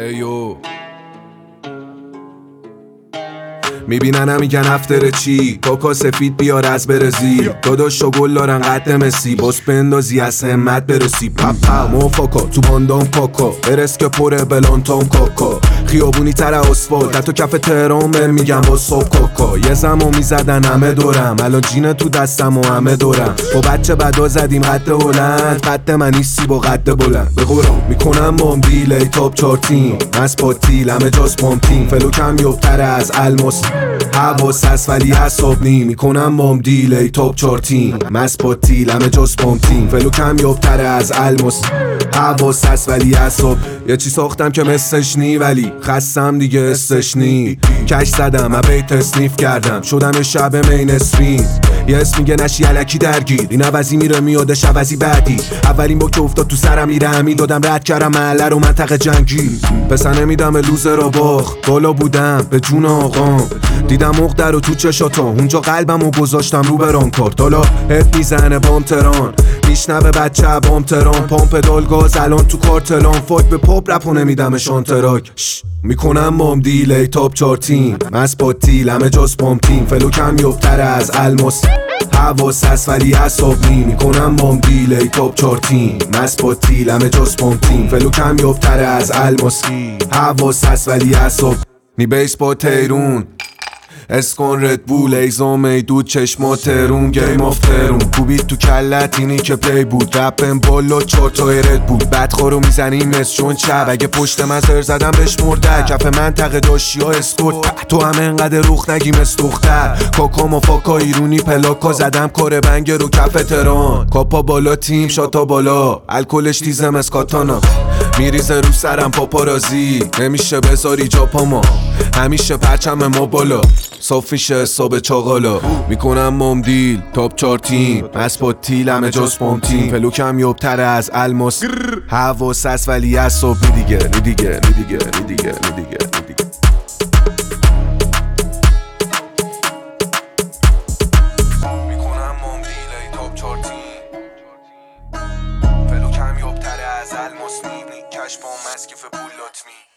ایو میبینن میگن افتر چی کاکا سفید بیار از برزی داداش و گل دارن قد مسی باس بندازی از همت برسی پپا موفاکا تو باندام کاکا برس که پره بلانتام کاکا خیابونی تر اسفالت حتی کف تهران بهم میگم با صبح کاکا یه زمان میزدن همه دورم الان جینه تو دستم و همه دورم با بچه بدا زدیم قد هلند قد من نیستی با قد بلند به قرآن میکنم بام دیلی تاپ 4 تیم از پاتیل همه جاز پامپین فلوکم یوبتر از الماس حواس هست ولی حساب نی میکنم بام دیلی تاپ 4 تیم از پاتیل همه جاز پامپین فلوکم یوبتر از الماس حواس هست ولی حساب یه چی ساختم که مثلش نی ولی خستم دیگه استش نی کش زدم بیت اسنیف کردم شدم شب مین اسفین یه اسم میگه نشی علکی درگیر این عوضی میره میادش عوضی بعدی اولین با که افتاد تو سرم میره همین دادم رد کردم محله رو منطقه جنگی پسر نمیدم لوزر را باخ بالا بودم به جون آقام دیدم مقدر رو تو چشاتا اونجا قلبم رو گذاشتم رو بران کارت حالا هد میزنه بام تران میشنوه بچه بام تران پامپ دال گاز الان تو کارتلان فاک به پاپ رپو نمیدم شانتراک میکنم بام دیلی تاپ 4 تیم از پاتیل همه جاز پامپین فلوکم یوبتر از الماس حواس هست ولی حساب نی میکنم بام دیلی تاپ 4 تیم از پاتیل همه جاز پامپین فلوکم یوبتر از الماس حواس هست ولی حساب نی بیس با تیرون اسکن ردبول ایزام ایدود چشما ترون گیم آف ترون کوبید تو کلت اینی که پی بود رپم بالا 4 تا رد بود بدخورو میزنیم مثل چون چب اگه پشت من زر زدم بهش مرده کف منطقه داشتی ها اسکوت تو هم انقدر روخ نگی مثل دختر کاکا مفاکا ایرونی پلاکا زدم کار بنگ رو کف تران کاپا بالا تیم شاتا بالا الکلش تیزم از کاتانا میریزه رو سرم پاپارازی نمیشه بذاری جا پاما همیشه پرچم ما بالا صاف میشه حساب چاقالا میکنم بام دیل تاپ 4 تیم از پاتیل همه جاز پامپین فلوکم یوبتر از الماس حواس هست ولی حساب نی دیگه میکنم بام دیل تاپ 4 تیم فلوکم یوبتر از الماس نی کش بام مسکف پولات می